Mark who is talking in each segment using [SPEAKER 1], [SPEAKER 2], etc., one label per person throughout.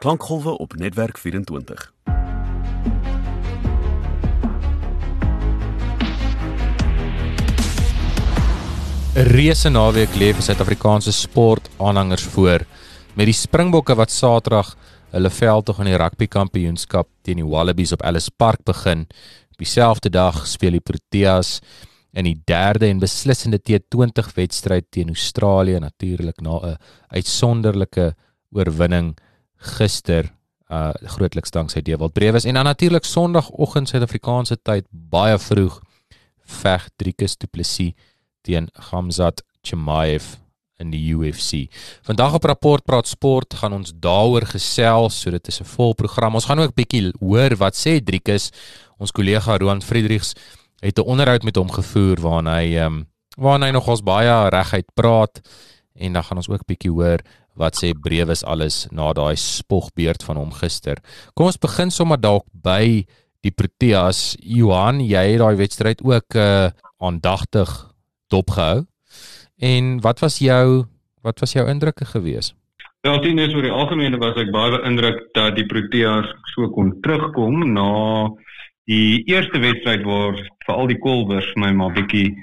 [SPEAKER 1] Klankgolwe op Netwerk 24.
[SPEAKER 2] 'n Reuse naweek lê vir Suid-Afrikaanse sportaanhangers voor, met die Springbokke wat Saterdag hulle veldtog in die rugbykampioenskap teen die Wallabies op Ellis Park begin. Op dieselfde dag speel die Proteas in die derde en beslissende T20 wedstryd teen Australië, natuurlik na 'n uitsonderlike oorwinning gister, grootliks danksy Dewald Brewes, en dan natuurlik Sondagoggend Suid-Afrikaanse tyd, baie vroeg, veg Driekus Du Plessis teen Khamzat Chimaev in die UFC. Vandag op Rapport Praat Sport gaan ons daaroor gesels, so dit is 'n vol program. Ons gaan ook bietjie hoor wat sê Driekus. Ons kollega Roan Friedrichs het 'n onderhoud met hom gevoer waarin hy nogals baie reguit praat, en dan gaan ons ook bietjie hoor wat sê Brewes alles na daai spogbeurt van hom gister. Kom ons begin sommer dalk by die Proteas. Johan, jy het daai wedstryd ook aandagtig dopgehou. En wat was jou indrukke gewees?
[SPEAKER 3] Wel, Tinus, oor die algemene was ek baie beïndruk dat die Proteas so kon terugkom na die eerste wedstryd waar veral die Kolbers my maar bietjie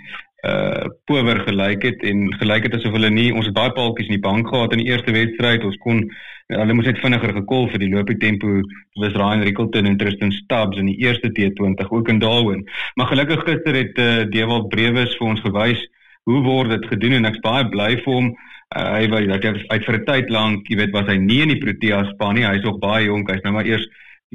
[SPEAKER 3] power gelyk het asof hulle nie, ons het baie paaltjies in die bank gehad in die eerste wedstryd, hulle moes net vinniger gekol vir die loopie tempo, was Ryan Rickelton en Tristan Stubbs in die eerste T20, ook in Darwin. Maar gelukkig gister het Dewald Brewes vir ons gewys, hoe word dit gedoen, en ek's baie bly vir hom. Hy vir 'n tyd lank, was hy nie in die Proteas span nie, hy is nog baie jonk, hy's nou maar eers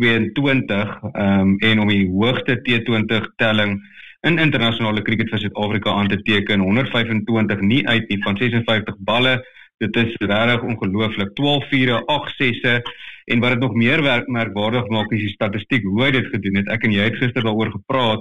[SPEAKER 3] 22, en om die hoogste T20 telling in internasionale cricket vir Suid-Afrika aan te teken, 125 nie uit nie, van 56 balle, dit is regtig ongelooflik, 12 vure, 8 sesse, en wat dit nog meer merkwaardig maak is die statistiek, hoe hy dit gedoen het. Ek en jy het gister daaroor gepraat,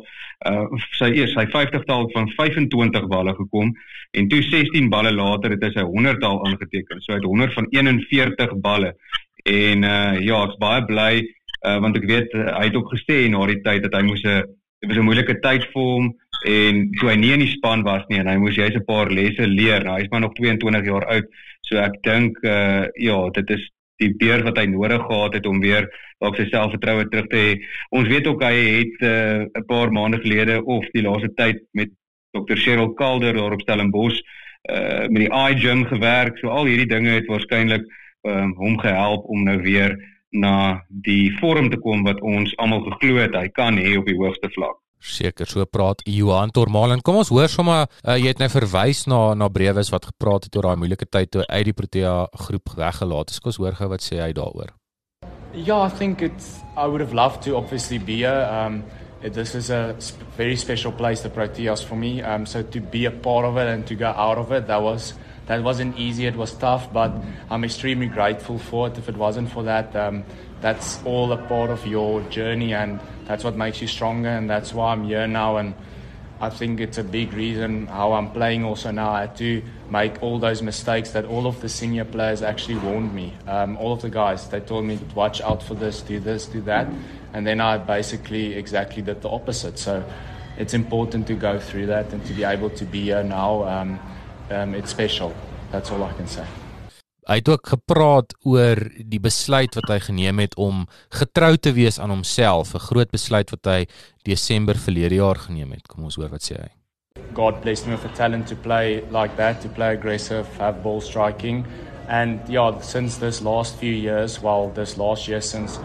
[SPEAKER 3] sy 50-tal van 25 balle gekom, en toe 16 balle later het hy sy 100-tal aangeteken, so hy het 100 van 41 balle, en ek is baie bly, want ek weet, hy het ook gesê na die tyd dat dit was 'n moeilike tyd vir hom, en toe hy nie in die span was nie, en hy moes juist 'n paar lesse leer, hy is maar nog 22 jaar oud, so ek dink, dit is die beurt wat hy nodig gehad het om weer dalk sy selfvertroue terug te hê. Ons weet ook, hy het 'n paar maande gelede, of die laaste tyd, met Dr. Cheryl Calder daar op Stellenbosch, met die iGym gewerk, so al hierdie dinge het waarskynlik hom gehelp om nou weer na die vorm te kom wat ons almal geglo het hy kan hê op die hoogste vlak.
[SPEAKER 2] Seker, so praat Johan Tormalen. Kom ons hoor sommer, jy het nou verwys na Brewes wat gepraat het oor daai moeilike tyd toe uit die Protea groep weggelaat is. Kom ons hoor gou wat sê hy daaroor.
[SPEAKER 4] Yeah, I think I would have loved to obviously be here. This is a very special place, the Proteas, for me. So to be a part of it and to go out of it, that wasn't easy, it was tough, but I'm extremely grateful for it. If it wasn't for that, that's all a part of your journey, and that's what makes you stronger, and that's why I'm here now, and I think it's a big reason how I'm playing also now. I had to make all those mistakes that all of the senior players actually warned me. All of the guys, they told me, watch out for this, do that, and then I basically exactly did the opposite. So it's important to go through that and to be able to be here now. It's special. That's all I can say.
[SPEAKER 2] Hy het ook gepraat oor die besluit wat hy geneem het om getrou te wees aan homself, 'n groot besluit wat hy Desember verlede jaar geneem het. Kom ons hoor wat sê hy.
[SPEAKER 4] God blessed me with a talent to play like that, to play aggressive, have ball striking, and since this last few years, this last year since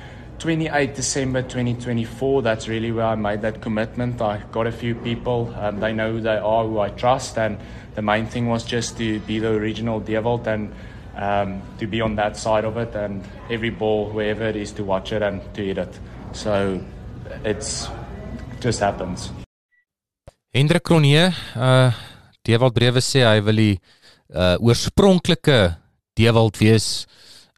[SPEAKER 4] 28 December 2024, that's really where I made that commitment. I got a few people, they know who they are, who I trust, and the main thing was just to be the original Dewald and to be on that side of it, and every ball, wherever it is, to watch it and to hit it. So it just happens.
[SPEAKER 2] Hendrik Cronje, Dewald Brewes sê hy wil die oorspronklike Dewald wees.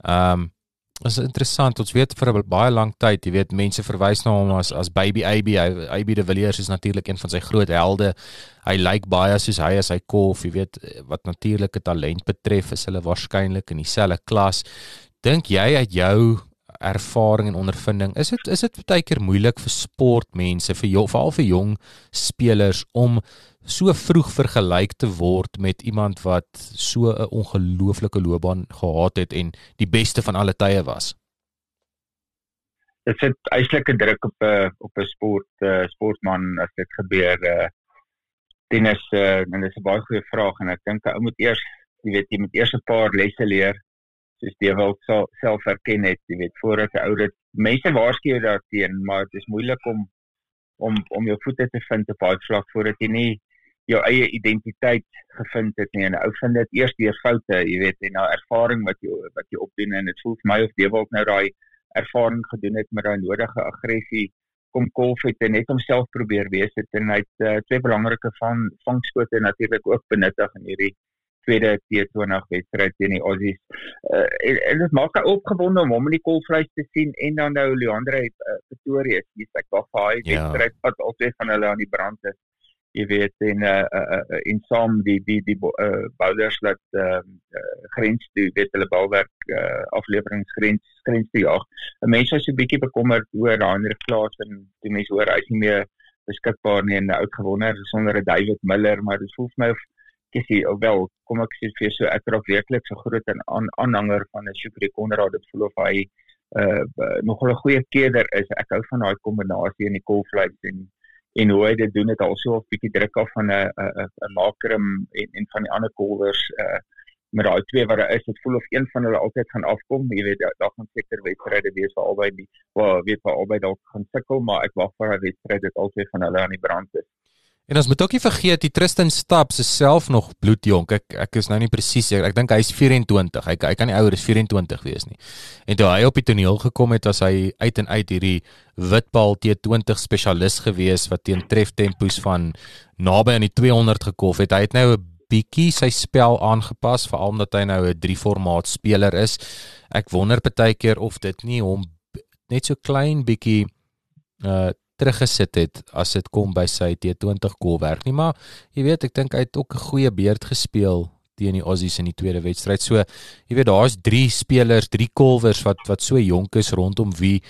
[SPEAKER 2] Dit is interessant, ons weet vir 'n baie lang tyd, jy weet, mense verwys na hom as Baby AB de Villiers is natuurlik een van sy groot helde, hy lyk baie soos hy as hy kolf, jy weet, wat natuurlike talent betref, is hulle waarskynlik in dieselfde klas. Dink jy uit jou ervaring en ondervinding, is dit baie keer moeilik vir sportmense, veral vir jong spelers om so vroeg vergelyk te word met iemand wat so 'n ongelooflike loopbaan gehad het en die beste van alle tye was?
[SPEAKER 5] Dit sit eislike druk op 'n sportman as dit gebeur. Tennis, en dit is 'n baie goeie vraag en ek dink ou moet eers, jy moet eers 'n paar lesse leer, soos die wel self herken het, voordat 'n ou dit, mense waarsku jou daarteen, maar dit is moeilik om jou voete te vind op daai vlak voordat jy nie jou eie identiteit gevind het nie, en 'n ou vind dit eers deur foute, en nou ervaring wat jy opdoen, en dit voel vir my of Dewald nou daai ervaring gedoen het met daai nodige aggressie, kom golf het en net homself probeer wees het, en hy het 2 belangrike vangskote natuurlik ook benuttig in hierdie tweede T20 wedstryd teen die Aussies. En dit maak my opgewonde om hom in die golflys te sien, en dan nou Leandre Pretorius, ek wag vir hy wedstryd wat al 2 van hulle aan die brand is, en saam die bowlers laat grens toe, hulle balwerk afleweringsgrens te jaag. Mense is so 'n bietjie bekommerd oor Heinrich Klaas, en die mense hoor hy is nie meer beskikbaar nie, en oud gewoner sonder 'n David Miller, maar dit voel vir my of kom ek sê vir so ek raak werklik so groot 'n aanhanger van 'n Shukri Conrad, dit voel of hy nogal 'n goeie keerder is. Ek hou van daai kombinasie in die golflys en hoe hy dit doen, het al so 'n bietjie druk af van 'n Makram en van die ander golfers, met daai 2 wat daar is, dit voel of een van hulle altyd gaan afkom, daar gaan seker wedstryde wees vir albei dalk gaan sukkel, maar ek wag vir 'n wedstryd dat al 2 van hulle aan die brand is.
[SPEAKER 2] En ons moet ook nie vergeet, die Tristan Staps is self nog bloedjonk. Ek is nou nie presies, ek dink hy is 24. Hy kan nie ouer as 24 wees nie. En toe hy op die toneel gekom het, was hy uit en uit hierdie witbal T20 spesialis gewees wat teen treftempos van naby aan die 200 gekolf het. Hy het nou 'n bietjie sy spel aangepas, veral omdat hy nou 'n 3-formaat speler is. Ek wonder partykeer of dit nie hom net so klein bietjie teruggesit het as dit kom by sy T20 golfwerk nie, maar jy weet, ek dink hy het ook 'n goeie beurt gespeel teen die Aussies in die tweede wedstryd. So, jy weet, daar is 3 spelers, 3 golfers wat so jonk is rondom wie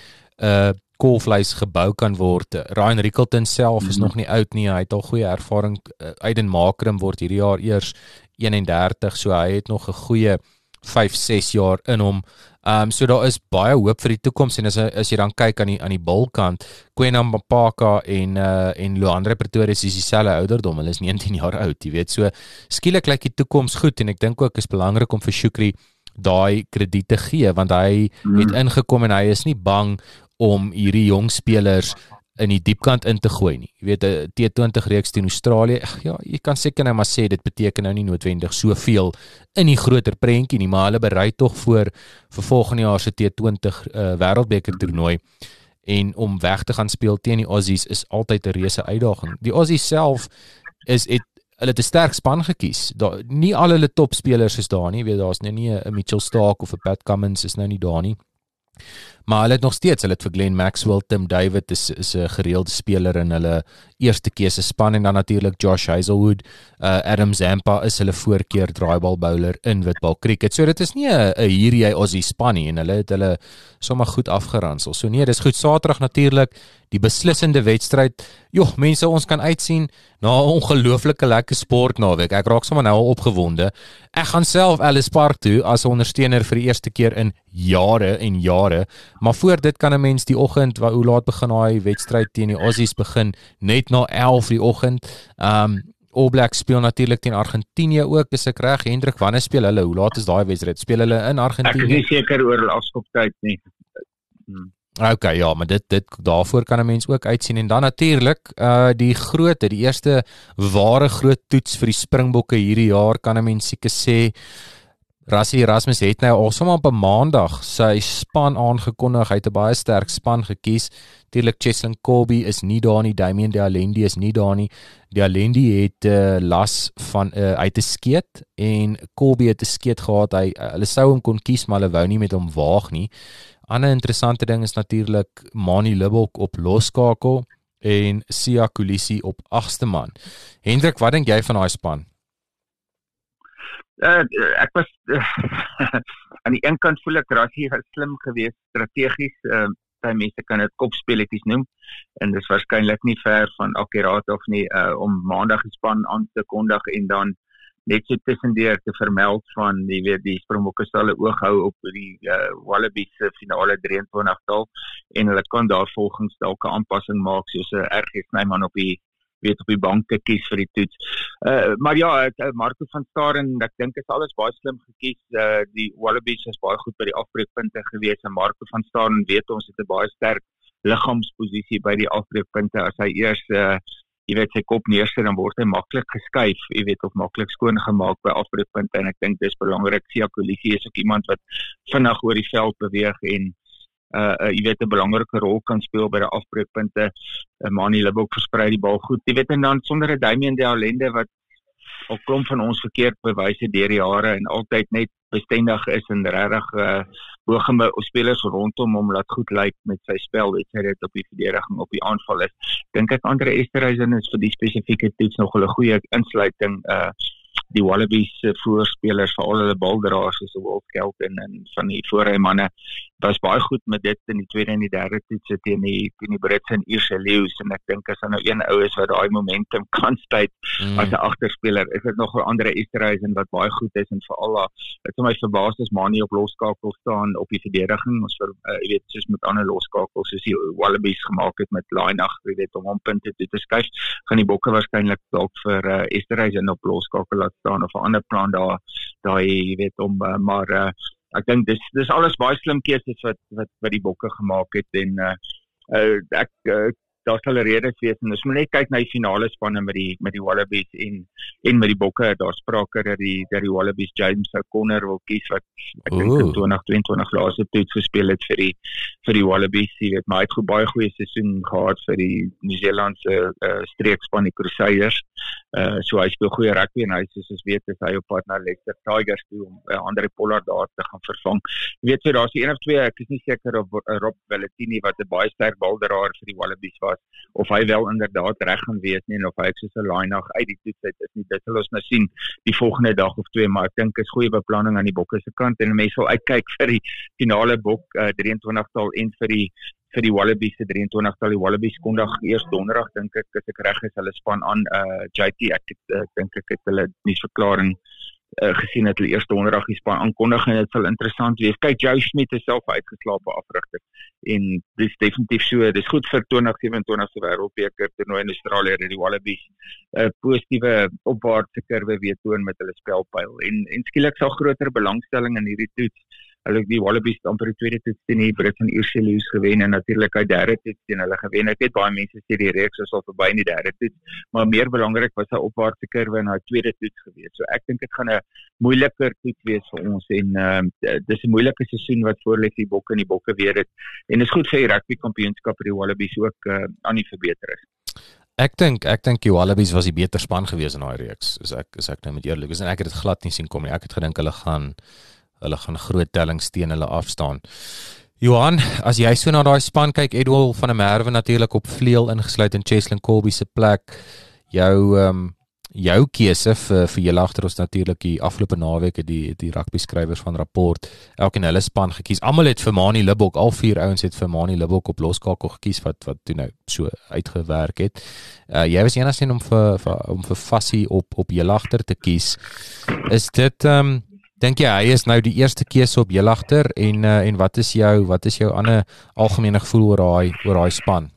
[SPEAKER 2] golflys gebou kan word. Ryan Rickelton self is nog nie oud nie, hy het al goeie ervaring. Aiden Makram word hierdie jaar eers 31, so hy het nog 'n goeie 5-6 jaar in hom. So daar is baie hoop vir die toekoms, en as jy dan kyk aan die bulkant, Kwena Mpaka en Leandre Pretorius is dieselfde ouderdom, hulle is 19 jaar oud, jy weet, so skielik lyk die toekoms goed, en ek dink ook is belangrik om vir Shukri daai krediet te gee, want hy het ingekom en hy is nie bang om hierdie jong spelers in die diepkant in te gooi nie. Jy weet, 'n T20 reeks teen Australië, ja, jy kan seker nou maar sê, dit beteken nou nie noodwendig soveel in die groter prentjie nie, maar hulle berei tog vir volgende jaar se T20 wêreldbeker toernooi, en om weg te gaan speel teen die Aussies is altyd 'n reuse uitdaging. Die Aussies self hulle het 'n sterk span gekies. Nie al hulle topspelers is daar nie, weet, daar's nou nie 'n Mitchell Starc of 'n Pat Cummins is nou nie daar nie. Maar hulle het nog steeds, hulle het vir Glenn Maxwell, Tim David is 'n gereelde speler in hulle eerste keuse span, en dan natuurlik Josh Hazelwood, Adam Zampa is hulle voorkeur draaibal bowler in witbal cricket. So dit is nie 'n hierdie Aussie span nie, en hulle het hulle sommer goed afgeransel. So nee, dis goed. Saterdag natuurlik die beslissende wedstryd. Joh, mense, ons kan uitsien na 'n ongelooflike lekker sportnaweek. Ek raak sommer nou al opgewonde. Ek gaan self Ellis Park toe as 'n ondersteuner vir die eerste keer in jare en jare. Maar voor dit kan 'n mens die oggend, hoe laat begin daai wedstryd teen die Aussies begin? Net na 11 die oggend. All Blacks speel natuurlik teen Argentinië ook, is ek reg? Hendrik, wanneer speel hulle? Hoe laat is daai wedstryd? Speel hulle in Argentinië?
[SPEAKER 5] Ek is nie seker oor hulle afskoptyd nie.
[SPEAKER 2] Okay, ja, maar dit daarvoor kan 'n mens ook uitsien, en dan natuurlik die eerste ware groot toets vir die Springbokke hierdie jaar, kan 'n mens seker sê. Rassie Erasmus het nou al sommer op 'n Maandag sy span aangekondig. Hy het 'n baie sterk span gekies. Natuurlik Cheslin Kolbe is nie daar nie, Damien de Allende is nie daar nie. De Allende het las van hy het 'n skeet, en Kolbe het 'n skeet gehad. Hulle sou hom kon kies, maar hulle wou nie met hom waag nie. Ander interessante ding is natuurlik Mani Libbok op loskakel en Sia Kolisi op 8ste man. Hendrik, wat dink jy van daai span?
[SPEAKER 5] Ek aan die een kant voel ek Rassie is slim geweest strategies, baie mense kan dit kopspelletjies noem en dis waarskynlik nie ver van akkuraat of nie om maandag die span aan te kondig en dan net so tussendeur te vermeld van die Springbokke sal 'n oog hou op die Wallabies se finale 23-tal en hulle kan daar volgens dalk 'n aanpassing maak soos 'n RG Snyman op die bank te kies vir die toets. Maar ja, Marco van Staden, ek dink is alles baie slim gekies. Die Wallabies is baie goed by die afbreekpunte gewees en Marco van Staden weet ons het 'n baie sterk liggaamsposisie by die afbreekpunte. As hy eers sy kop neersit, dan word hy maklik geskuif, of maklik skoon gemaak by afbreekpunte en ek dink dis belangrik. Siya Kolisi is ook iemand wat vinnig oor die veld beweeg en 'n belangrike rol kan speel by die afbreekpunte. Manie Libbok versprei die bal goed. En dan sonder 'n Damian de Allende wat al klomp van ons verkeerd bewys het deur die jare en altyd net bestendig is en regtig hoë spelers rondom hom laat goed lyk met sy spel, het sy dit op die verdediging, op die aanval is. Dink ek Andre Esterhuizen is vir die spesifieke toets nog 'n goeie insluiting. Die Wallabies voorspelers, veral hulle baldraers soos Wolf Kelton en van die voorrymanne was baie goed met dit in die tweede en die derde toetse teen die Brits en Ierse leeu's en ek dink as daar nou een ou is wat daai momentum kan stuit as 'n agterspeler, is dit nog 'n ander Esterhuizen wat baie goed is en veral dit het my verbaas as Manie op loskakel staan op die verdediging. Ons soos met ander loskakels soos die Wallabies gemaak het met Lainach, om hom punte toe te skuif, gaan die Bokke waarskynlik dalk vir Esterhuizen op loskakel laat staan of 'n ander plan daar, maar ek dink dis alles baie slim keuses wat die Bokke gemaak het en daar sal 'n rede wees en ons moet net kyk na die finale spanne met die Wallabies en met die Bokke. Daar sprake dat die Wallabies James O'Connor wil kies wat ek dink in 2022 laaste toets gespeel het vir die Wallabies. Maar hy het baie goeie seisoen gehad vir die Nieu-Seelandse streekspan die Crusaders. So hy speel goeie rugby en hy soos ons weet is hy op pad na Leicester Tigers toe om Andre Pollard daar te gaan vervang. So daar's een of twee, ek is nie seker of Rob Valentini wat 'n baie sterk baldraer vir die Wallabies was, of hy wel inderdaad reg gaan wees nie en of hy soos 'n Lainach uit die toets uit is nie. Dit sal ons nou sien die volgende dag of twee, maar ek dink is goeie beplanning aan die Bokke se kant en mense sal uitkyk vir die finale Bok 23-tal en vir die Wallabies se 23-tal. Die Wallabies kondig eers donderdag, dink ek, as ek reg is, hulle span aan JT, ek dink ek het hulle nuusverklaring gesien het hulle eers donderdag die span aankondig en dit sal interessant wees. Kyk, Joe Schmidt is self uitgeslape afrigter en dis definitief so, dis goed vir 2027 se wêreldbeker toernooi in Australië dat die Wallabies 'n positiewe opwaartse kurwe weer toon met hulle spelpyl en skielik sal groter belangstelling in hierdie toets. Hulle die Wallabies amper die tweede toets teen die Brits en Ierse leeu's gewen en natuurlik uit derde toets teen hulle gewen. Ek weet baie mense sê die reeks is al verby in die derde toets, maar meer belangrik was 'n opwaartse kurwe in daai tweede toets gewees. So ek dink dit gaan 'n moeiliker toets wees vir ons en dis 'n moeilike seisoen wat voor lê vir die Bokke en die Bokke weet dit. En is goed vir die rugby kampioenskap vir die Wallabies ook aan die verbeter is.
[SPEAKER 2] Ek dink die Wallabies was die beter span gewees in daai reeks. Is ek nou met eerlik is en ek het dit glad nie sien kom nie. Ek het gedink hulle gaan groot tellings teen hulle afstaan. Johan, as jy so na daai span kyk, Edwal van der Merwe natuurlik op vleuel ingesluit in Cheslin Kolbe se plek. Jou keuse vir julle agter ons natuurlik die afgelope naweek die rugby skrywers van Rapport elkeen hulle span gekies. Almal het vir Manie Libbok, al 4 ouens het vir Manie Libbok op loskakel gekies wat toe nou so uitgewerk het. Jy was enigste om vir Fassie op julle agter te kies. Is dit dink jy hy is nou die eerste keuse op julle agter en wat is jou ander algemene gevoel oor daai span?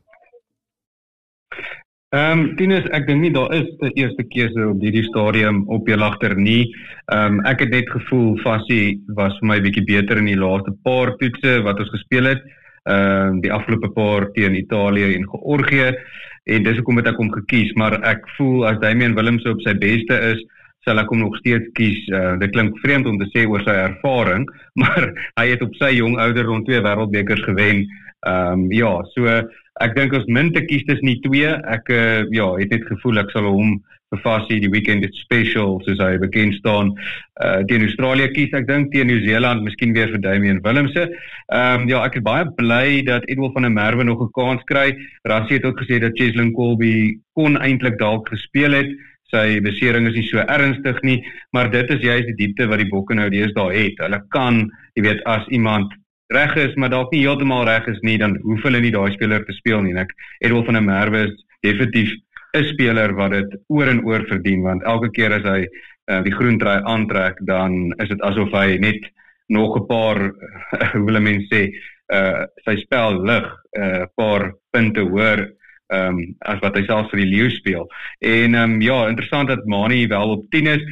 [SPEAKER 3] Tinus, ek dink nie daar is 'n eerste keuse op hierdie stadium op jou agter nie. Ek het net gevoel Fassie was vir my bietjie beter in die laaste paar toetse wat ons gespeel het. Die afgelope paar teen Italië en Georgië en dis hoekom het ek hom gekies, maar ek voel as Damian Willemse op sy beste is, sal ek hom nog steeds kies. Dit klink vreemd om te sê oor sy ervaring, maar hy het op sy jong ouderdom 2 wêreldbekers gewen. So ek dink ons min te kies is nie 2. Ek het net gevoel ek sal hom vir Fassie die weekend special soos hy bekend staan teen Australië kies. Ek dink teen Nieu-Seeland miskien weer vir Damian Willemse. Ek is baie bly dat Edwal van der Merwe nog 'n kans kry. Rassie het ook gesê dat Cheslin Kolbe kon eintlik dalk gespeel het. sy besering is nie so ernstig nie, maar dit is juist die diepte wat die Bokke nou deesdae het. Hulle kan, jy weet, as iemand reg is, maar dalk nie heeltemal reg is nie, dan hoef hulle nie daai speler te speel nie. En Edwin van der Merwe is definitief 'n speler wat dit oor en oor verdien, want elke keer as hy die groen trui aantrek, dan is dit asof hy net nog 'n paar, hoe wil mense sê, sy spel lig, 'n paar punte hoër as wat hy selfs vir die Leeu speel. En ja, interessant dat Manie wel op 10 is.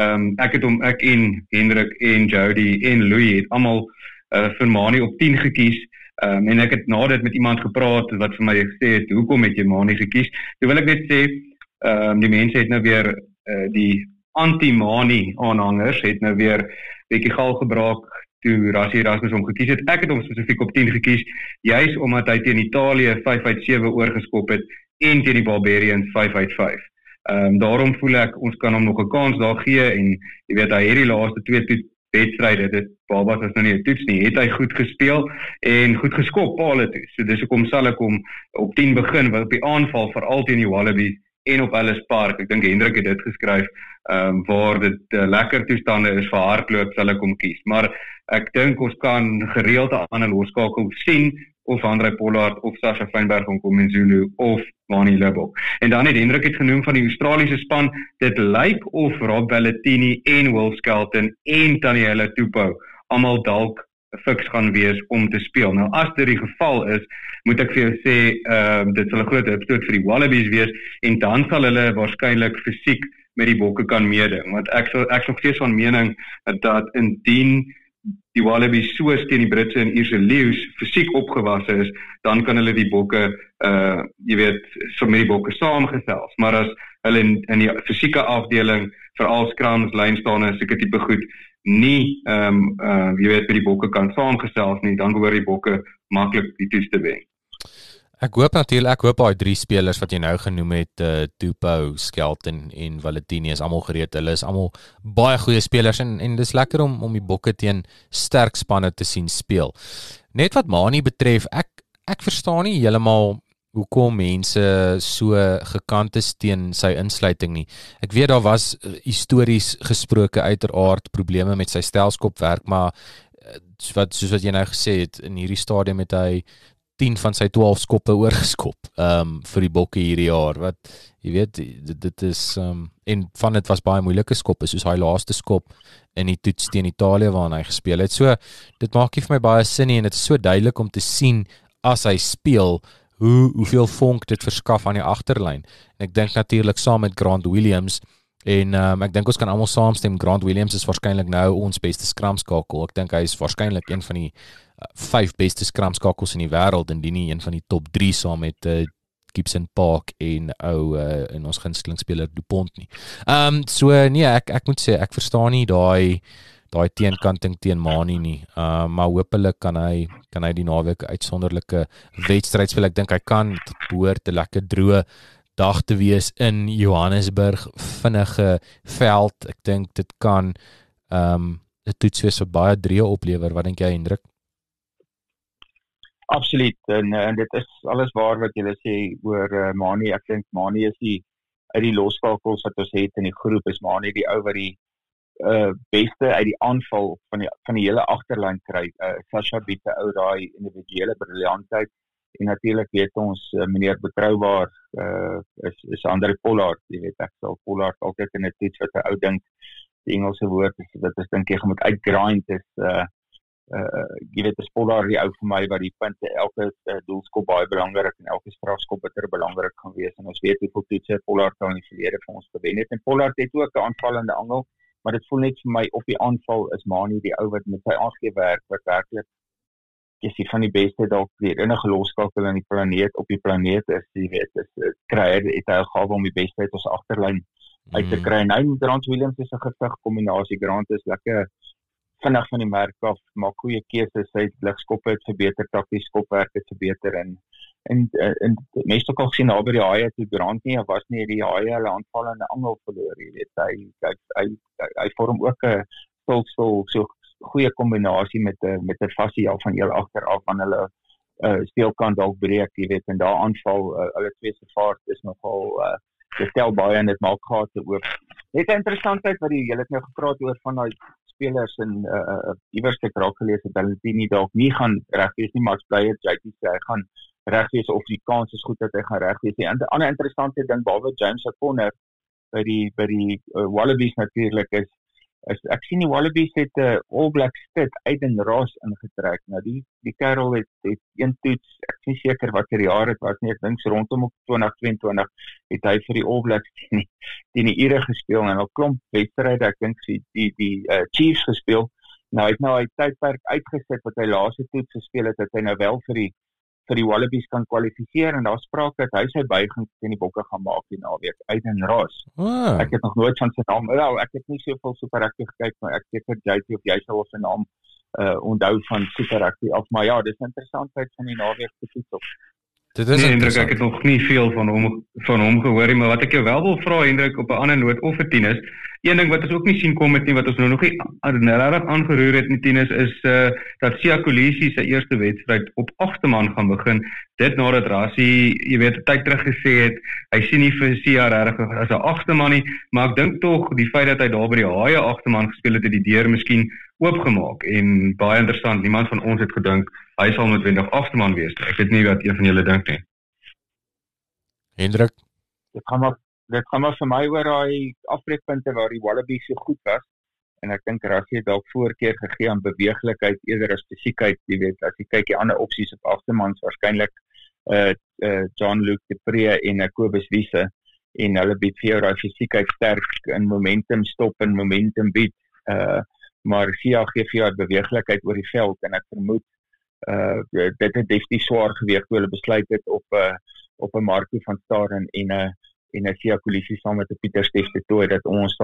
[SPEAKER 3] Ek en Hendrik en Jody en Louis het almal vir Manie op 10 gekies. En ek het na dit met iemand gepraat wat vir my gesê het, hoekom het jy Manie gekies? Toe wil ek net sê, die mense het nou weer, die anti-Manie aanhangers het nou weer bietjie gal gebraak toe Rassie Erasmus hom gekies het. Ek het hom spesifiek op 10 gekies, juis omdat hy teen Italië 5/7 oorgeskop het en teen die Barbarians 5/5. Daarom voel ek, ons kan hom nog 'n kans daar gee en jy weet, hy het die laaste 2 wedstryde, dit Babas was nou nie 'n toets nie, het hy goed gespeel en goed geskop pale toe. So dis hoekom sal ek hom op 10 begin, wat op die aanval veral teen die Wallabies en op Ellis Park. Ek dink Hendrik het dit geskryf, waar dit lekker toestande is vir hardloop, sal ek hom kies. Maar ek dink ons kan gereeld 'n ander loskakel sien, of Andrei Pollard, of Sasha Fynberg van Komenzulu, of Manie Libbok. En dan het Hendrik het genoem van die Australiese span, dit lyk of Rob Valentini en Will Skelton en Daniela Tupou almal dalk fiks gaan wees om te speel. Nou as dit die geval is, moet ek vir jou sê, dit sal 'n groot opstoot vir die Wallabies wees, en dan sal hulle waarskynlik fisiek met die Bokke kan meeding, want ek is nog steeds van mening dat indien die Wallabies soos teen die Britse en Ierse Leeu's fisiek opgewasse is, dan kan hulle die Bokke, jy weet, so met die Bokke saamgesels. Maar as hulle in die fisieke afdeling, veral scrums, lynstaande, seker tipe goed, nie, jy weet, met die Bokke kan saamgesels nie, dan behoort die Bokke maklik die toets te wen.
[SPEAKER 2] Ek hoop daai 3 spelers wat jy nou genoem het, Tupou, Skelton en Valentini is almal gereed. Hulle is almal baie goeie spelers en dis lekker om die Bokke teen sterk spanne te sien speel. Net wat Manie betref, ek verstaan nie heeltemal hoekom mense so gekant is teen sy insluiting nie. Ek weet daar was histories gesproke uiteraard probleme met sy stelskopwerk, maar soos wat jy nou gesê het, in hierdie stadium het hy 10 van sy 12 skoppe oorgeskop vir die Bokke hierdie jaar, wat jy weet, dit is en van dit was baie moeilike skoppe, soos hy laaste skop in die toets teen Italië waarin hy gespeel het. So dit maak nie vir my baie sin nie, en dit is so duidelik om te sien as hy speel hoeveel vonk dit verskaf aan die agterlyn. En ek dink natuurlik saam met Grant Williams, en ek dink ons kan almal saamstem, Grant Williams is waarskynlik nou ons beste skramskakel. Ek dink hy is waarskynlik een van die 5 beste skramskakels in die wêreld, indien nie een van die top 3 saam met Gibson Park en en ons gunstelingsspeler Dupont nie. So nee, ek moet sê, ek verstaan nie daai teenkanting teen Manie nie. Maar hopelik kan hy die naweek 'n uitsonderlike wedstryd speel. Ek dink hy kan, dit behoort 'n lekker droë dag te wees in Johannesburg, vinnige veld. Ek dink dit kan 'n toets wees wat baie dreë oplewer. Wat dink jy, Hendrik?
[SPEAKER 5] Absoluut, en dit is alles waar wat jy sê oor Manie. Ek dink Manie is uit die loskakels wat ons het in die groep, is Manie die ou wat die beste uit die aanval van die hele agterlyn kry. Sasha bied 'n ou daai individuele briljantheid, en natuurlik weet ons meneer Betroubaar is Andrei Pollard. Jy weet, ek sal Pollard altyd in 'n toets wat 'n ou dink, die Engelse woord is dit is dink jy moet uitgrind is jy weet, is Pollard die ou vir my wat die punte, elke doelskop baie belangrik en elke strafskop bitter belangrik gaan wees, en ons weet hoeveel toetse Pollard in die verlede vir ons gewen het, en Pollard het ook 'n aanvallende angel, maar dit voel net vir my op die aanval is Manie die ou wat met sy aangee werk, wat werklik is die van die beste dalk die enige loskakel in die planeet, op die planeet is, jy weet, het hy 'n gawe om die beste uit ons agterlyn uit te kry. En Grant Williams is 'n gesig kombinasie. Grant is lekker vinnig van die merk af, maak goeie keuses, sy ligskoppe het verbeter, takties skopwerk het verbeter, en mense ook al gesien na by die Haie toe Grant nie, was nie die Haie hulle aanvallende angel verloor, jy weet, hy vorm ook 'n so goeie kombinasie met 'n Fassiel van heel agteraf van hulle speelkant dalk breek, jy weet, en daar aanval, hulle twee se vaart is nogal dit tel baie en dit maak gate oop. Net 'n interessantheid wat jy het nou gepraat oor van daai spelers en iewers ek raak gelees het hulle nie dalk nie gaan reg wees nie, maar bly het JT sê hy gaan reg wees of die kans is goed dat hy gaan reg wees. En 'n ander interessante ding behalwe James O'Connor by die Wallabies natuurlik is ek sien die Wallabies het All Black stit Aiden Ross ingetrek. Nou die kerel het een toets, ek is nie seker watter jaar dit was nie, ek dink rondom op 2022 het hy vir die All Blacks teen die Ire gespeel en al klomp wedstryde, ek dink die Chiefs gespeel. Nou hy het nou hy tydperk uitgesit wat hy laaste toets gespeel het, dat hy nou wel vir die Wallabies kan kwalifiseer en daar sprake dat hy sy buiging teen die Bokke gaan maak die naweek. Aiden Ross. Ek het nog nooit van sy naam, ek het nie soveel Super Rugby gekyk, maar ek seker JT of jy sal sy naam onthou van Super Rugby af, maar ja, dis 'n interessantheid van die naweek spesifiek.
[SPEAKER 3] Dit is Hendrik, ek het nog nie veel van hom gehoor nie, maar wat ek jou wel wil vra Hendrik op 'n ander noot of vir Tinus, een ding wat ons ook nie sien kom het nie, wat ons nou nog nie regtig aangeroer het met Tinus is dat Siya Kolisi sy eerste wedstryd op 8de man gaan begin. Dit nadat Rassie, jy weet, 'n tyd terug gesê het, hy sien nie vir Siya regtig as 'n 8de man nie, maar ek dink tog die feit dat hy daar by die Haie 8de man gespeel het, die deur miskien oopgemaak en baie interessant. Niemand van ons het gedink hy sal noodwendig 8de man wees. Ek weet nie wat een van julle dink nie.
[SPEAKER 2] Hendrik,
[SPEAKER 5] dit gaan maar vir my oor daai afbreekpunte waar die Wallabies so goed was en ek dink Rassie het dalk voorkeur gegee aan beweeglikheid eerder as fisiekheid, jy weet, as jy kyk die ander opsies op 8de man waarskynlik Jean-Luc du Preez en Kobus Wiese en hulle bied vir jou daai fisiekheid sterk in momentum stop en momentum bied. Maar Siya gee vir jou beweeglikheid oor die veld en ek vermoed dit het definitief swaar geweeg toe hulle besluit het op 'n Marco van Staden en 'n Siya Kolisi saam met 'n Pieter Steff toe dat ons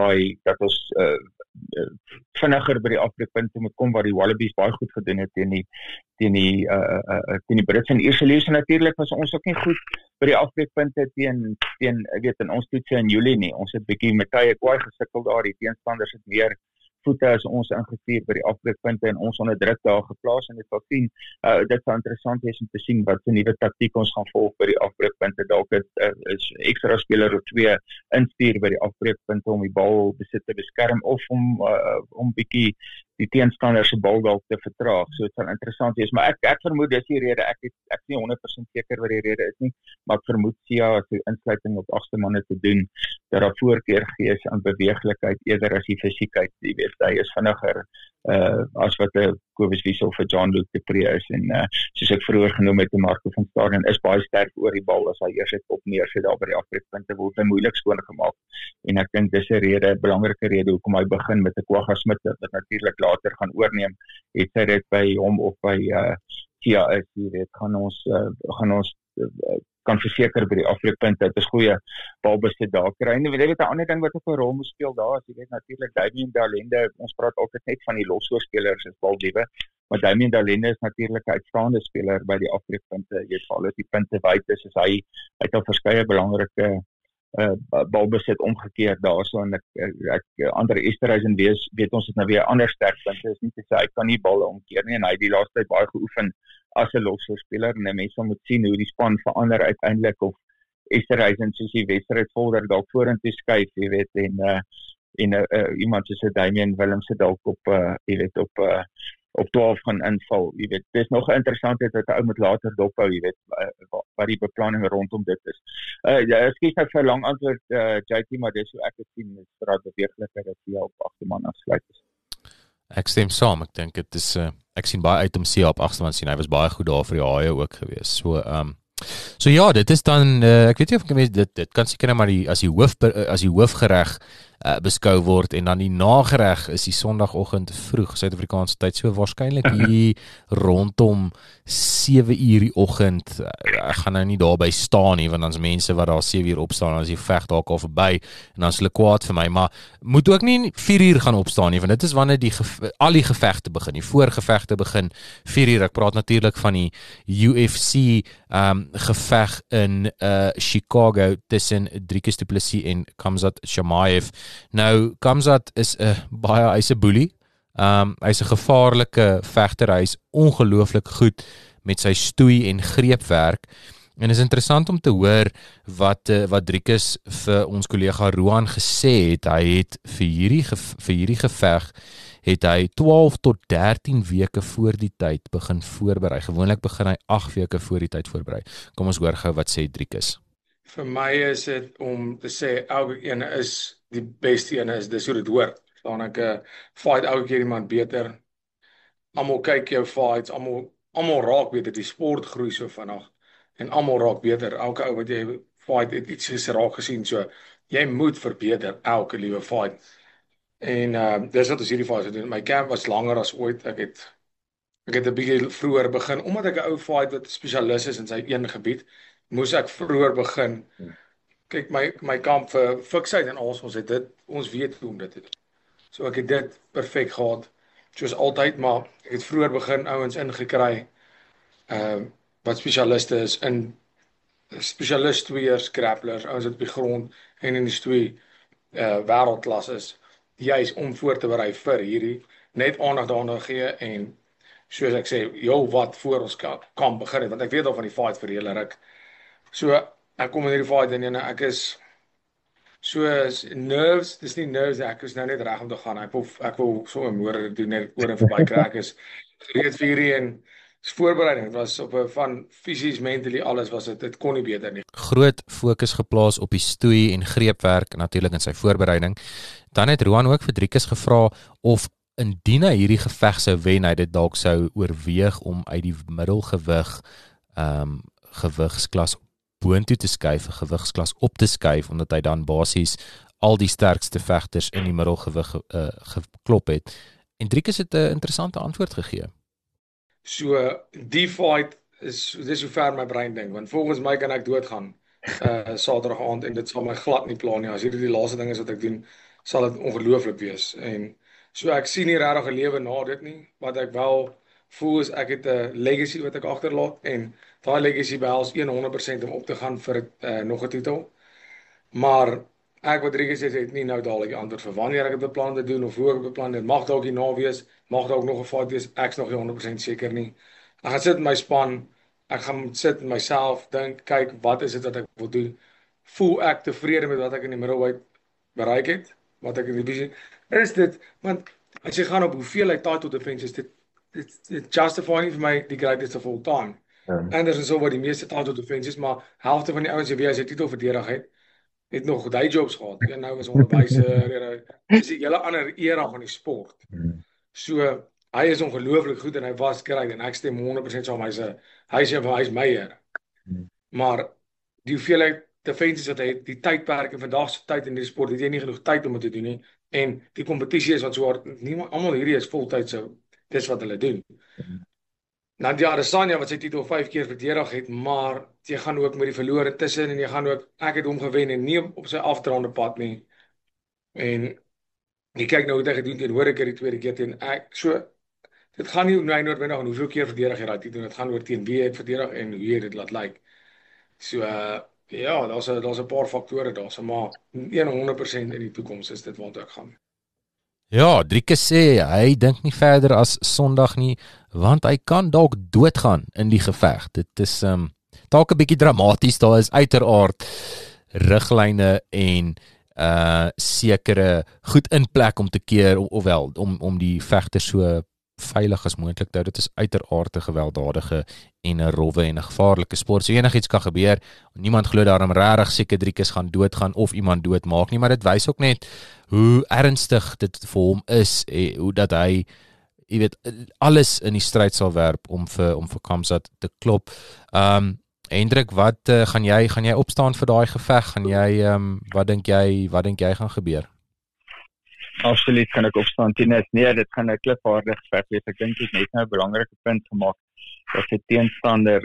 [SPEAKER 5] vinniger by die afbreekpunte moet kom waar die Wallabies baie goed gedoen het teen die Brits en Ierse leeu's. Natuurlik was ons ook nie goed by die afbreekpunte teen ek weet in ons toetse in Julie nie. Ons het bietjie met tye kwaai gesukkel daar, die teenstanders het meer voete as ons ingestuur by die afbreekpunte en ons onder druk daar geplaas en dit sal sien, dit sal interessant wees om te sien wat 'n nuwe taktiek ons gaan volg by die afbreekpunte. Dalk is ekstra speler of 2 instuur by die afbreekpunte om die bal besit te beskerm of om bietjie die teenstander se bal dalk te vertraag. So dit sal interessant wees, maar ek vermoed dis die rede. Ek is nie 100% seker wat die rede is nie, maar ek vermoed Siya as die insluiting op 8de manne te doen, dat daar voorkeur gee aan beweeglikheid eerder as die fisiekheid. Jy weet, hy is vinniger as wat 'n Kobus Wiese of 'n Jean-Luc du Preez is en soos ek vroeër genoem het, Marco van Staden is baie sterk oor die bal as hy eers op neersit daar by die afbreekpunte word hy moeilik skoon gemaak. En ek dink dis 'n belangrike rede hoekom hy begin met 'n Kwagga Smit wat natuurlik later gaan oorneem, het sy dit by hom of by Siya is, jy weet, gaan ons kan verseker by die afbreekpunte, dit is goeie balbesit daar kry. En jy weet 'n ander ding wat ook 'n rol moet speel daar is, jy weet natuurlik Damian Delende, ons praat altyd net van die losspelers as baldiewe, maar Damian Delende is natuurlik 'n uitstaande speler by die afbreekpunte. Jy weet al die punte wyd is, hy het al verskeie belangrike balbesit omgekeer daarso en ek ander Esterhuizen weet ons het nou weer ander sterkpunte, is nie te sê hy kan nie balle omkeer nie en hy die laaste tyd baie geoefen as 'n losspeler en mense moet sien hoe die span verander uiteindelik of Esterhuizen soos die wedstryd volder dalk vorentoe skuif, jy weet en iemand soos Damian Willemse dalk op jy weet op 12 gaan inval, jy weet. Dis nog 'n interessantheid wat 'n ou moet later dophou, jy weet, wat die beplanning rondom dit is. Ekskuus nou vir 'n lang antwoord JT, maar dis hoe ek dit sien, is vir beweeglikheid dat Siya op 8de man afsluit is.
[SPEAKER 2] Ek stem saam, ek dink dit is ek sien baie uit om Siya op 8de man sien. Hy was baie goed daar vir die Haie ook gewees. So ja, dit is dan ek weet nie of dit kan seker maar as die hoofgereg beskou word en dan die nagereg is die Sondagoggend vroeg Suid-Afrikaanse tyd, so waarskynlik hier rondom 7 uur die oggend. Ek gaan nou nie daarby staan nie, want dan's mense wat daar 7 uur opstaan, dan is die veg dalk al verby en dan is hulle kwaad vir my, maar moet ook nie 4 uur gaan opstaan nie, want dit is wanneer al die gevegte begin, die voorgevegte begin 4 uur. Ek praat natuurlik van die UFC geveg in Chicago tussen Dricus du Plessis en Khamzat Chimaev. Nou, Khamzat is hy's 'n boelie. Hy's 'n gevaarlike vegter. Hy's ongelooflik goed met sy stoei en greepwerk. En is interessant om te hoor wat Driekus vir ons kollega Roan gesê het. Hy het vir hierdie geveg het hy 12 tot 13 weke voor die tyd begin voorberei. Gewoonlik begin hy 8 weke voor die tyd voorberei. Kom ons hoor gou wat sê Driekus.
[SPEAKER 6] Vir my is dit om te sê elke een is die beste een is, dis hoe dit hoort. Dan ek fight elke keer iemand beter. Almal kyk jou fights, almal raak beter, die sport groei so vinnig en almal raak beter. Elke ou wat jy fight het iets raak gesien, so jy moet verbeter elke liewe fight. En dis wat ons hierdie fights doen. My camp was langer as ooit. Ek het 'n bietjie vroeër begin omdat ek 'n ou fight wat spesialis is in sy een gebied, moes ek vroeër begin. Kyk, my kamp vir fiksheid en ons het dit, ons weet hoe om dit te doen. So ek het dit perfek gehad, soos altyd, maar ek het vroeër begin ouens ingekry, wat spesialiste is in spesialist tweeërs, grapplers, ouens wat op die grond en in die twee wêreldklas is, juis om voor te berei vir hierdie, net aandag daarna gee en soos ek sê, wat voor ons kan begin het, want ek weet al van die fight vir hele ruk. So ek kom in hierdie fight en ek is so nerves, dis nie nerves, ek is nou net reg om te gaan. Ek wil so 'n moeder doen net oor en verby kry. Ek is gereed vir hierdie en voorbereiding. Dit was op 'n van fisies, mentally alles was dit kon nie beter nie.
[SPEAKER 2] Groot fokus geplaas op die stoei en greepwerk natuurlik in sy voorbereiding. Dan het Roan ook vir Driekus gevra of indien hy hierdie geveg sou wen, hy dit dalk sou oorweeg om uit die middelgewig gewigsklas boontoe te skuif, 'n gewigsklas op te skuif, omdat hy dan basies al die sterkste vegters in die middelgewig geklop het. En Driekus het 'n interessante antwoord gegee.
[SPEAKER 6] So die fight dis hoe ver my brein dink, want volgens my kan ek doodgaan Saterdag aand en dit sal my glad nie pla nie. As hierdie die laaste ding is wat ek doen, sal dit ongelooflik wees. En so ek sien nie regtig 'n lewe na dit nie. Wat ek wel voel is ek het 'n legacy wat ek agterlaat en daai legacy behels 100% om op te gaan vir nog 'n titel. Maar ek wat Driekus het nie nou dadelik die antwoord vir wanneer ek dit beplan te doen of hoe ek beplan dit. Mag dalk hierna wees, mag dalk nog 'n fight wees. Ek's nog nie 100% seker nie. Ek gaan sit in my span, ek gaan sit in myself, dink, kyk, wat is dit wat ek wil doen? Voel ek tevrede met wat ek in die middleweight bereik het? Wat ek in die divisie is dit, want as jy gaan op hoeveelheid title defenses, dit justify nie vir my die greatest of all time. Anders is so wat die meeste title defenses, maar helfte van die ouens wie hy sy titel verdedig het nog day jobs gehad. Een nou was onderwyser, dis 'n hele ander era van die sport. So hy is ongelooflik goed en hy was great en ek stem 100% saam, hy is my Here. Maar die hoeveelheid defenses wat hy het, die tydperk en vandag se tyd in die sport, het jy nie genoeg tyd om dit te doen nie. En die kompetisie is wat so hard, almal hierdie is voltydse, dis wat hulle doen. Nadia Adesanya wat sy titel 5 keer verdedig het, maar jy gaan ook met die verlore tussen en jy gaan ook, ek het hom gewen en nie op sy afdraande pad nie. En jy kyk nou hoe hy gedoen teen Horeker die tweede keer teen ek, so dit gaan nie noodwendig aan hoeveel keer verdedig jy daai titel, dit gaan oor teen wie jy het verdedig en hoe jy dit laat lyk. So ja, daar's 'n paar faktore daar, so maar 100% in die toekoms is dit waartoe ek gaan.
[SPEAKER 2] Ja, Driekus sê hy dink nie verder as Sondag nie, want hy kan dalk doodgaan in die geveg. Dit is dalk 'n bietjie dramaties, daar is uiteraard riglyne en sekere goed in plek om te keer, ofwel om die vegter so veilig as moontlik te hou. Dit is uiteraard 'n gewelddadige en 'n rowwe en 'n gevaarlike sport. So enigiets kan gebeur. Niemand glo daarom regtig seker Driekus gaan doodgaan of iemand doodmaak nie, maar dit wys ook net hoe ernstig dit vir hom is, hoe dat hy, jy weet, alles in die stryd sal werp om vir Khamzat te klop. Hendrik, wat gaan jy opstaan vir daai geveg? Gaan jy wat dink jy gaan gebeur?
[SPEAKER 5] Absoluut kan ek opstaan, Tinus. Nee, dit gaan 'n klipharde geveg wees. Ek dink dit net nou 'n belangrike punt gemaak. Dat die teenstander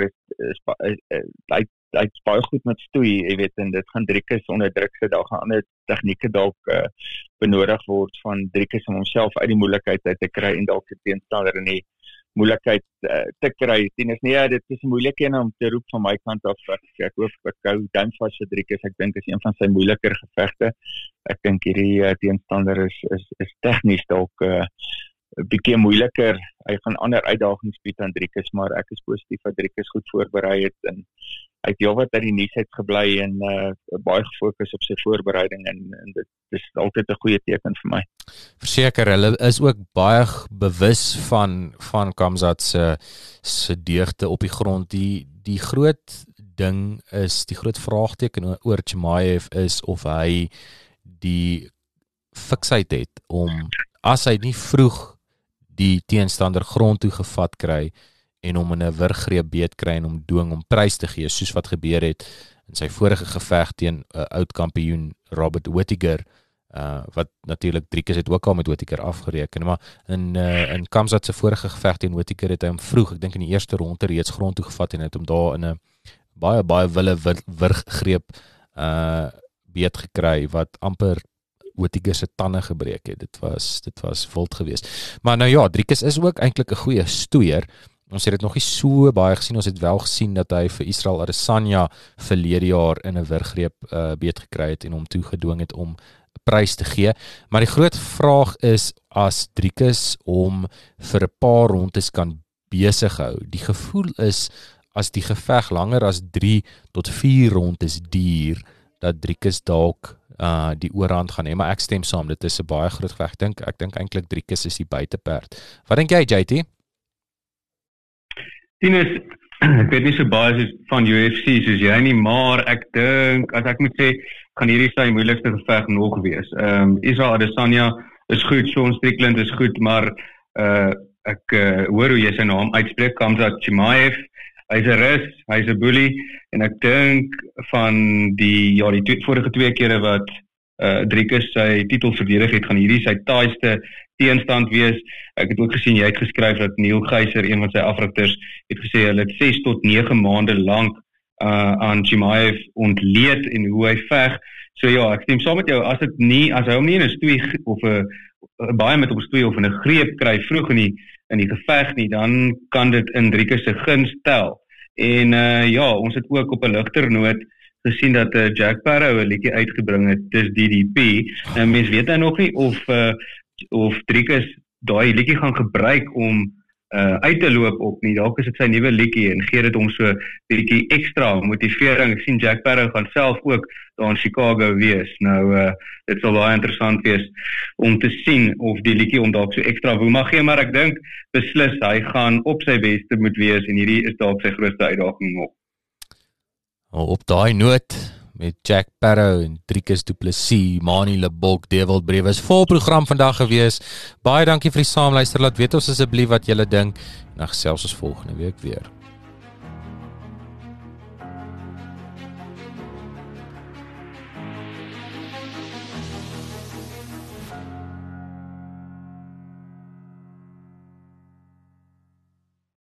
[SPEAKER 5] hy baie goed met stoei, jy weet, en dit gaan Driekus onder druk sit. Daar gaan ander tegnieke dalk benodig word van Driekus om homself uit die moeilikheid uit te kry en dalk die teenstander in die moeilikheid te kry. Tinus, nee, dit is 'n moeilike een om te roep van my kant af. Ek hoop ek hou duim vas vir Driekus. Ek dink dit is een van sy moeiliker gevegte. Ek dink hierdie teenstander is tegnies dalk 'n bietjie moeiliker. Hy gaan ander uitdagings bied aan Driekus, maar ek is positief dat Driekus goed voorberei het en hy het heelwat uit die nuus uit gebly en baie gefokus op sy voorbereiding en dit is altyd 'n goeie teken vir my.
[SPEAKER 2] Verseker, hulle is ook baie bewus van Kamzat se deugte op die grond. Die groot ding is, die groot vraagteken oor Chimaev is of hy die fiksheid het om, as hy nie vroeg die teenstander grond toe gevat kry en om in 'n wurggreep beet kry en om dwing om prys te gee, soos wat gebeur het in sy vorige geveg teen oud kampioen Robert Whittaker, wat natuurlik Driekus het ook al met Whittaker afgereken, maar in Kamzat se vorige geveg teen Whittaker het hy hom vroeg, ek dink in die eerste ronde reeds grond toe gevat en het hom daar in 'n baie wille wurggreep beet gekry wat amper Whittaker se tande gebreek het. Dit was wild geweest. Maar nou ja, Driekus is ook eintlik 'n goeie stoeier. Ons het dit nog nie so baie gesien. Ons het wel gesien dat hy vir Israel Adesanya verlede jaar in 'n wurggreep beet gekry het en hom toe gedwing het om prys te gee. Maar die groot vraag is, as Driekus hom vir 'n paar rondes kan besig hou. Die gevoel is, as die geveg langer as 3 tot 4 rondes duur, dat Driekus dalk die oorhand gaan hê, maar ek stem saam, dit is 'n baie groot geveg. Ek dink eintlik Driekus is die buiteperd. Wat dink jy, JT?
[SPEAKER 3] Tinus, ek weet nie so baie van UFC soos jy nie, maar ek dink, as ek moet sê, gaan hierdie sy moeilikste geveg nog wees. Israel Adesanya is goed, Sean Strickland is goed, maar ek hoor hoe jy sy naam uitspreek, Kamzat Chimaev. Hy's 'n rus, hy's 'n bully en ek dink van die vorige 2 kere wat Driekus sy titel verdedig het, gaan hierdie sy taaiste teenstand wees. Ek het ook gesien jy het geskryf dat Neil Geyser, een van sy afrigters, het gesê hulle het 6 tot 9 maande lank aan Chimaev ontleed en hoe hy veg. So ja, ek stem saam met jou, as hy hom nie in 'n stoei of 'n baie met op 'n stoei of in 'n greep kry vroeg in die geveg nie, dan kan dit in Driekus se guns tel. En ja, ons het ook op 'n ligter noot gesien dat Jack Parrow 'n liedjie uitgebring het, dis DDP. Nou mense weet nou nog nie of Driekus daai liedjie gaan gebruik om uit te loop op nie. Dalk is dit sy nuwe liedjie en gee dit hom so bietjie ekstra motivering. Ek sien Jack Parrow gaan self ook daar in Chicago wees. Nou dit sal baie interessant wees om te sien of die liedjie hom dalk so ekstra woe mag gee, maar ek dink beslis hy gaan op sy beste moet wees en hierdie is dalk sy grootste uitdaging nog.
[SPEAKER 2] Op daai noot met Jack Parrow en Driekus Du Plessis, Mani Lebok, Dewald Brewe, vol program vandag gewees. Baie dankie vir die saamluister. Laat weet ons asseblief wat julle dink. En dan gesels ons volgende week weer.